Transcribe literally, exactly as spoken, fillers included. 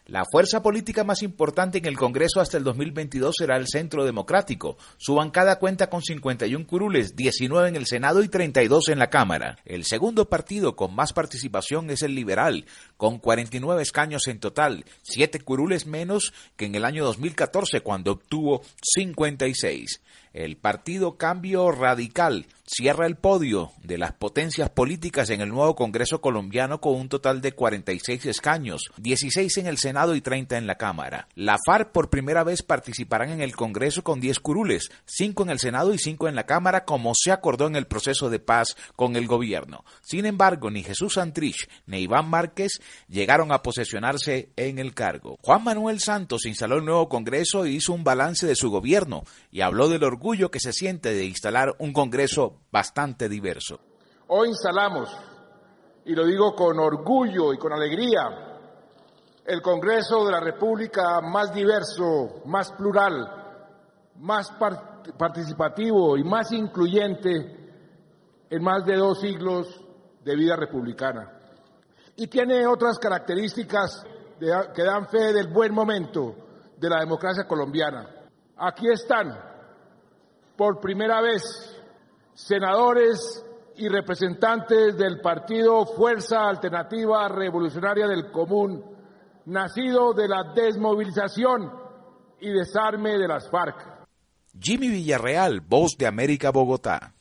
La fuerza política más importante en el Congreso hasta el dos mil veintidós será el Centro Democrático. Su bancada cuenta con cincuenta y uno curules, diecinueve en el Senado y treinta y dos en la Cámara. El segundo partido con más participación es el Liberal, con cuarenta y nueve escaños en total, siete curules menos que en el año dos mil catorce, cuando obtuvo cincuenta y seis. El Partido Cambio Radical cierra el podio de las potencias políticas en el nuevo Congreso colombiano con un total de cuarenta y seis escaños, dieciséis en el Senado y treinta en la Cámara. La FARC por primera vez participarán en el Congreso con diez curules, cinco en el Senado y cinco en la Cámara, como se acordó en el proceso de paz con el gobierno. Sin embargo, ni Jesús Santrich ni Iván Márquez llegaron a posesionarse en el cargo. Juan Manuel Santos instaló el nuevo Congreso e hizo un balance de su gobierno y habló del orgullo que se siente de instalar un Congreso bastante diverso. Hoy instalamos, y lo digo con orgullo y con alegría, el Congreso de la República más diverso, más plural, más part- participativo y más incluyente en más de dos siglos de vida republicana. Y tiene otras características de, que dan fe del buen momento de la democracia colombiana. Aquí están, por primera vez, senadores y representantes del partido Fuerza Alternativa Revolucionaria del Común, nacido de la desmovilización y desarme de las FARC. Jimmy Villarreal, Voz de América, Bogotá.